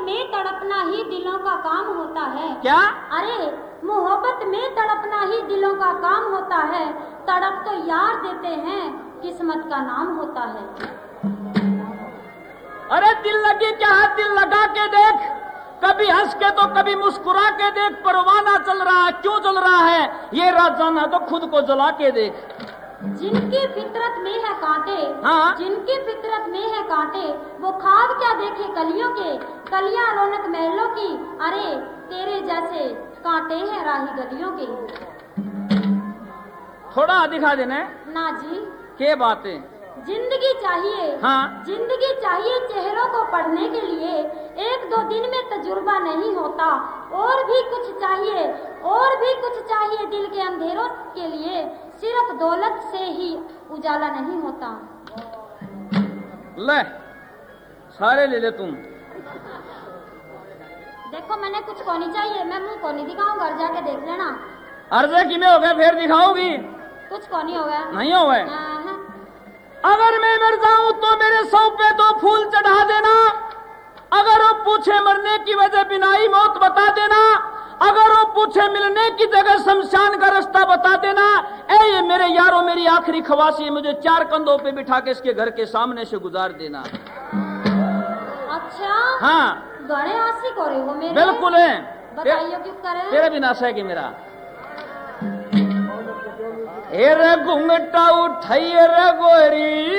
में तड़पना ही दिलों का काम होता है। क्या? अरे मोहब्बत में तड़पना ही दिलों का काम होता है, तड़प तो यार देते हैं, किस्मत का नाम होता है। अरे दिल लगी क्या है, दिल लगा के देख, कभी हंस के तो कभी मुस्कुरा के देख, परवाना चल रहा है, क्यों चल रहा है ये रात जाना तो खुद को जला के देख। जिनकी फितरत में है कांटे, हाँ? जिनकी फितरत में है कांटे, वो ख्वाब क्या देखे कलियों के, कलियां रौनक महलों की, अरे तेरे जैसे कांटे हैं राही गलियों के। थोड़ा दिखा देना ना जी, क्या बातें। जिंदगी चाहिए, हाँ? जिंदगी चाहिए चेहरों को पढ़ने के लिए, एक दो दिन में तजुर्बा नहीं होता, और भी कुछ चाहिए, और भी कुछ चाहिए दिल के अंधेरों के लिए, सिर्फ दौलत से ही उजाला नहीं होता। ले सारे ले ले तुम। देखो मैंने कुछ को नहीं चाहिए, मैं मुंह को नहीं दिखाऊं, घर जाके देख लेना। अर्जे कि में हो गए फिर दिखाओगी? कुछ को नहीं हो गया। नहीं हो गए। हाँ। अगर मैं मर जाऊं तो मेरे सौ पे दो फूल चढ़ा देना, अगर वो पूछे मरने की वजह बिनाई मौत बता देना, अगर वो पूछे मिलने की जगह शमशान का रास्ता बता देना। ए ये मेरे यारों मेरी आखिरी ख्वाहिश है, मुझे चार कंधों पे बिठा के इसके घर के सामने से गुजार देना। अच्छा? हाँ बड़े आशिक हो रहे हो मेरे। बिल्कुल है। बताइए क्यों करे? तेरा भी नाशा है कि मेरा। रे घूंघटा उठाइए रे गोरी,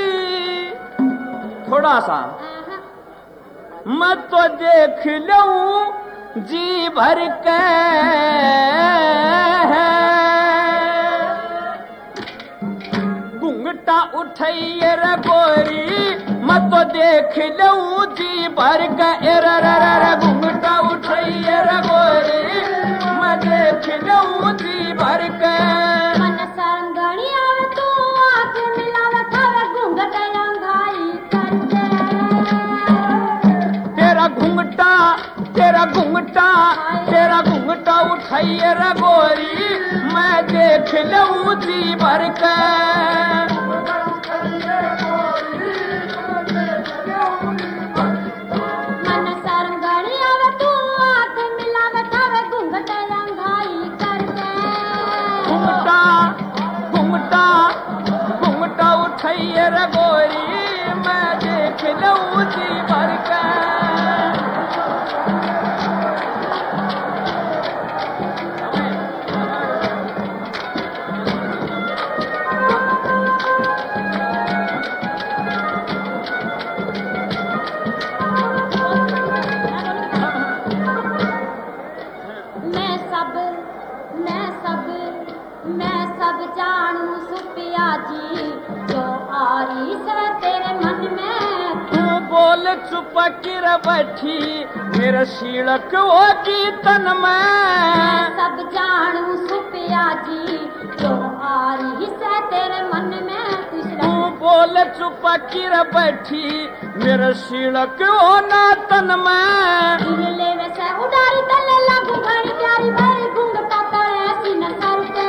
थोड़ा सा मैं तो देख लूं जी भर के, घूंघटा उठाइए रे गोरी, मैं तो देख लूं जी भर के। घूंघटा उठाइए रे गोरी, मैं देख लूं जी भर के। तेरा घूंघटा उठाइए रे गोरी, मैं देख लूं जी भर के। मन सरंगड़ी आवे तू आंख मिलावे थावे घूंघटा रंगाई करके। घूंघटा उठाइए रे गोरी, मैं देख लूं जी भर के। मैं सब जानू सुपिया जी, जो आरी से तेरे मन में। तू बोल चुप किर बैठी, मेरे शीलक होगी तन में। मैं सब जानू सुपिया जी, जो आरी से तेरे मन में। तू बोल चुप किर बैठी, मेरे शीलक होना तन में। ले वैसे उड़ारी तले लागू घड़ी प्यारी भरी घूंघटा तले ऐसी न करके।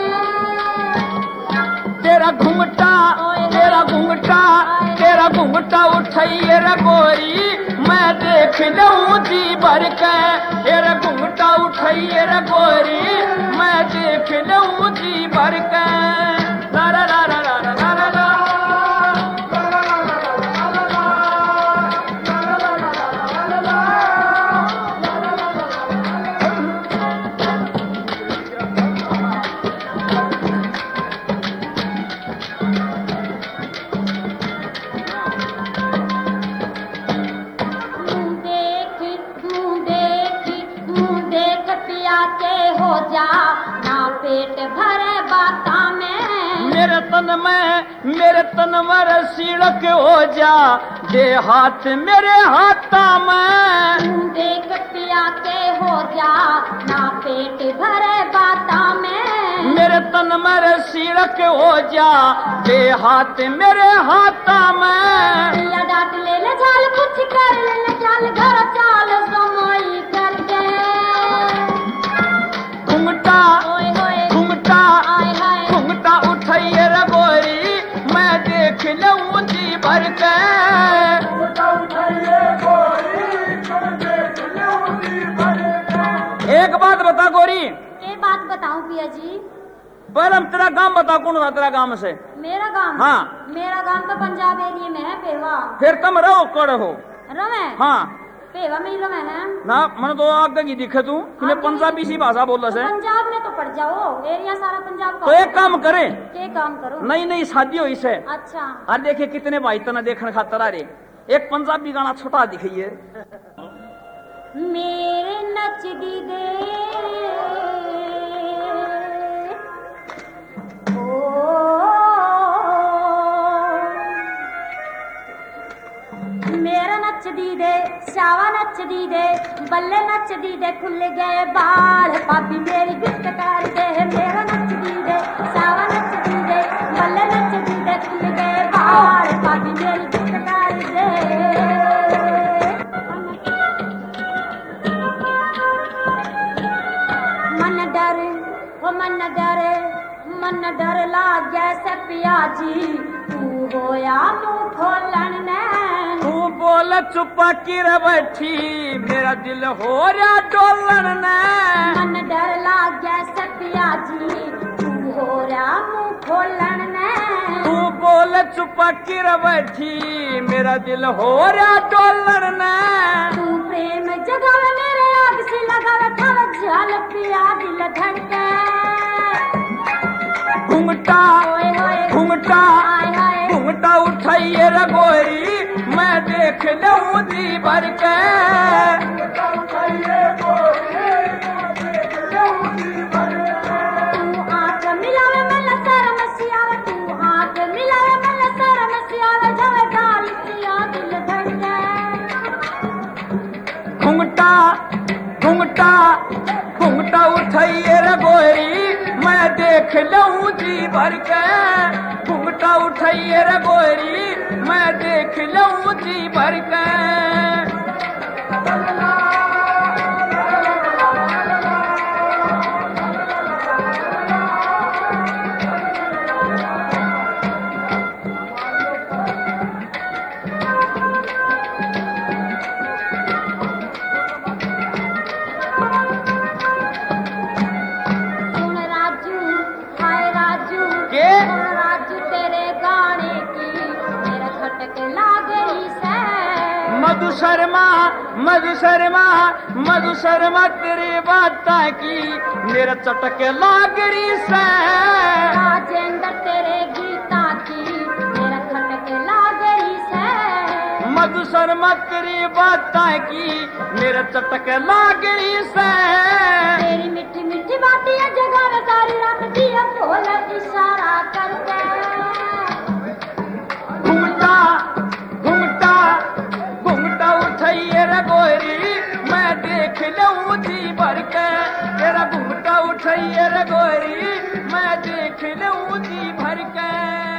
तेरा घूंघटा उठाइए रे गोरी, मैं देख लूं जी भर के। तेरा घूंघटा उठाइए रे गोरी, मैं देख लूं जी भर के। ला ला ला ला ला ला ला ला। पेट भरे बाता में। मेरे तन मर सीड़क हो जा, दे हाथ मेरे हाथा में। देख पिया के हो जा, ना पेट भरे बाता में। मेरे तन मर सीड़क हो जा, दे हाथ मेरे हाथा में। या डाट ले ले झाल कुछ कर ले ले चाल, घर चाल समाई करके। घूंघटा उठाइए रे गोरी, मैं देख लूं जी भर के। घूंघटा उठाइए गोरी, मैं देख बता गोरी। ये बात बताऊं पिया जी? पहले हम तेरा गांव बता, कौन था तेरा गांव से? मेरा गांव? हाँ। मेरा गांव तो पंजाब एरिया में है, पेवा। फिर तुम रहो कौन हो? रवे? हाँ पेवा में ही रवे है ना। मैंने तो आगे की दिखे तू कि मैं पंजाबी सी भाषा बोल से। पंजाब में तो पड़ जाओ, एरिया सारा पंजाब का। तो एक काम करे, क्या काम करो? नई नई शादी हो इसे। अच्छा। और देखे कितने भाई तना देखने खातर आ रे, एक पंजाबी गाना छोटा दिखाइए। मेरे नच दी दे मेरा नच दी दे, शावा नच दी दे, बल्ले नच दी दे, खुल गए बाल, पापी मेरी गिफ्ट कर दे। मेरा नच दी दे, शावा नच दी दे, बल्ले नच दी दे, खुल गए बाल, पापी मेरी गिफ्ट कर दे। मन डर, ओ मन डर, मन डर लाग जैसे पिया जी, तू होया मुंह खोलन ने। तू बोल चुपा की रे बैठी, मेरा दिल हो रहा डोलन ने। मन डर लाग जैसे पिया जी, तू हो रहा मुंह खोलन ने। तू बोल चुपा की रे बैठी, मेरा दिल हो रहा डोलन ने। तू प्रेम जगावे मेरे आग से लगावे, थावे झाल पिया दिल धड़के। घुंघटा घुंघटा घुंघटा उठाइए रे गोरी, मैं देख लूं जी भर के। तू आंख मिलावे मन शर्म से आवे, तू आंख मिलावे मन शर्म से आवे, जावे गाल पिया दिल धड़के। घुंघटा घुंघटा घुंघटा उठाइए रे गोरी, मैं देख लूं जी भर के। घुंघटा उठाइए रे गोरी, मैं देख लूं जी भर के। सुन राजू, हाय राजू, के? सुन राजू तेरे गाने की मेरा खटक लाग रही से। मधु शर्मा मधु शर्मा मधु शर्मा तेरी बात की मेरा चटके लागरी से। राजेंद्र तेरे गीता की मेरा खटक लाग रही से। मधु शर्मा तेरी बात की मेरा चटके लागरी से। तेरी मीठी मीठी बातें जगावे सारी रात दिया बोल इशारा करके। घुंघटा घुंघटा घुंघटा उठाइए रे गोरी, मैं देख लूं जी भर के। तेरा घुंघटा उठाइए रे गोरी, मैं देख लूं जी भर के।